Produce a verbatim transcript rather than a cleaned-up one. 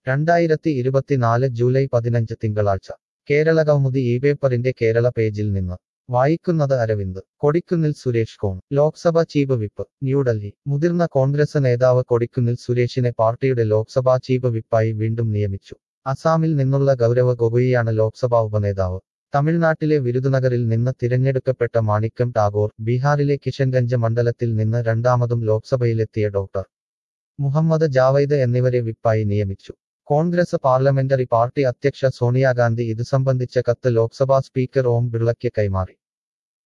രണ്ടായിരത്തി ഇരുപത്തിനാല് ജൂലൈ പതിനഞ്ച് തിങ്കളാഴ്ച കേരള കൗമുദി ഈ പേപ്പറിന്റെ കേരള പേജിൽ നിന്ന് വായിക്കുന്നത് അരവിന്ദ് കൊടിക്കുന്നിൽ സുരേഷ് കോൺ ലോക്സഭ ചീഫ് വിപ്പ് ന്യൂഡൽഹി മുതിർന്ന കോൺഗ്രസ് നേതാവ് കൊടിക്കുന്നിൽ സുരേഷിനെ പാർട്ടിയുടെ ലോക്സഭാ ചീഫ് വിപ്പായി വീണ്ടും നിയമിച്ചു. അസാമിൽ നിന്നുള്ള ഗൗരവ ഗൊഗോയിയാണ് ലോക്സഭാ ഉപനേതാവ്. തമിഴ്നാട്ടിലെ വിരുദുനഗറിൽ നിന്ന് തിരഞ്ഞെടുക്കപ്പെട്ട മാണിക്കം ടാഗോർ ബീഹാറിലെ കിഷൻഗഞ്ച് മണ്ഡലത്തിൽ നിന്ന് രണ്ടാമതും ലോക്സഭയിലെത്തിയ ഡോക്ടർ മുഹമ്മദ് ജാവൈദ് എന്നിവരെ വിപ്പായി നിയമിച്ചു. കോൺഗ്രസ് പാർലമെന്ററി പാർട്ടി അധ്യക്ഷ സോണിയാഗാന്ധി ഇതു സംബന്ധിച്ച കത്ത് ലോക്സഭാ സ്പീക്കർ ഓം ബിർളയ്ക്ക് കൈമാറി.